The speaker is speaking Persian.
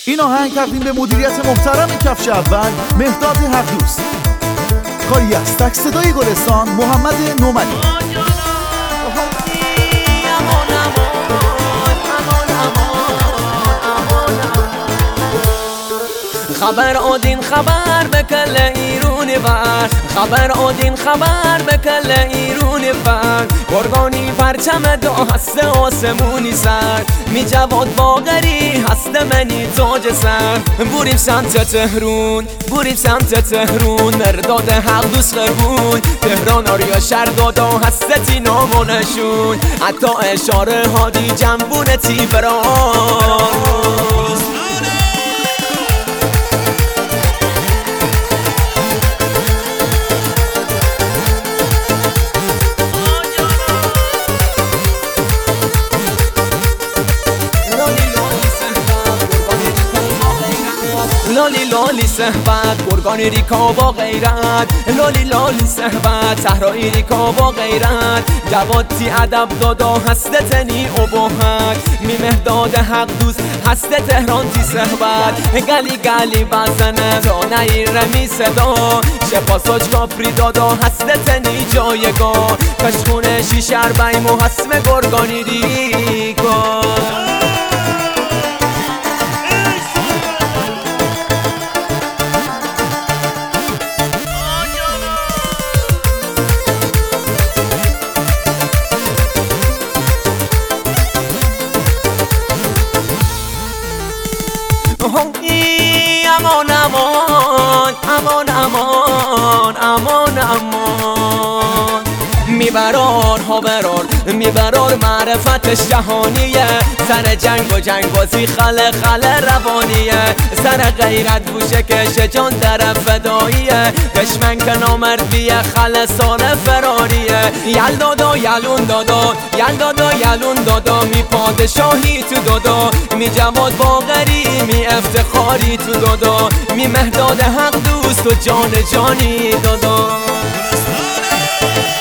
این آهنگ تقدیم به مدیریت محترم کفش اول مهداد حقدوست. کاری از تک صدای گلستان محمد نومنی. خبر آدین خبر به کل ایرون بر، خبر آدین خبر به کل ایرون بر. گرگانی پرچم دو هست آسمونی سر، می جواد باغری هست منی تاج سر. بوریم سمت تهرون، بوریم سمت تهرون، مرداد حقدوست خربون. تهران آریا شهر دادا هستی نامونشون، حتی اشاره هادی جنبون تیبران. لالی لالی صحبت گرگانی ریکا با غیرت، لالی لالی صحبت صحرایی ریکا با غیرت. جوادی ادب دادا هست تنی ابهت، می مهداد حقدوست هست تهران تی صحبت. گلی گلی بزنه تا نیر می صدا، شپاساج کافری دادا هست تنی جایگاه. کشخونه شیشر بیم و حسم گرگانی ریکا. امان امان امان امان امان امان. میبرار ها برار میبرار معرفتش جهانیه، سر جنگ و جنگ بازی خله خله روانیه. سر غیرت بوشه که جان در فداییه، دشمن که نامردیه خله سال فراریه. یلدادا یلون دادا یلدادا یلون دادا، می پادشاهی تو دادا، می جواد باغری می افتخاری تو دادا، می مهداد حقدوست و جان جانی دادا.